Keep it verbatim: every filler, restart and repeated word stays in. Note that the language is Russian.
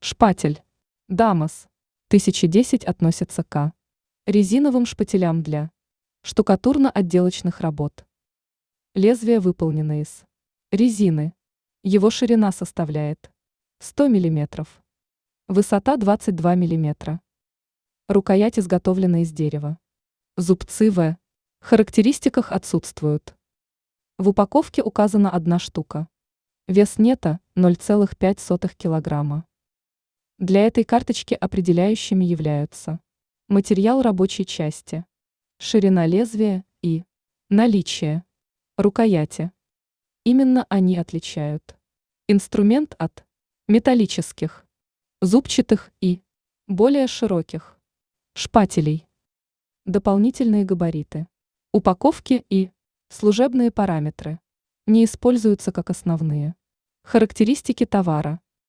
Шпатель. Дамас. тысяча десять относится к резиновым шпателям для штукатурно-отделочных работ. Лезвие выполнено из резины. Его ширина составляет сто миллиметров. Высота двадцать два миллиметра. Рукоять изготовлена из дерева. Зубцы В. В характеристиках отсутствуют. В упаковке указана одна штука. Вес нета ноль целых пять сотых килограмма. Для этой карточки определяющими являются материал рабочей части, ширина лезвия и наличие рукояти. Именно они отличают инструмент от металлических, зубчатых и более широких шпателей. Дополнительные габариты, упаковки и служебные параметры не используются как основные характеристики товара.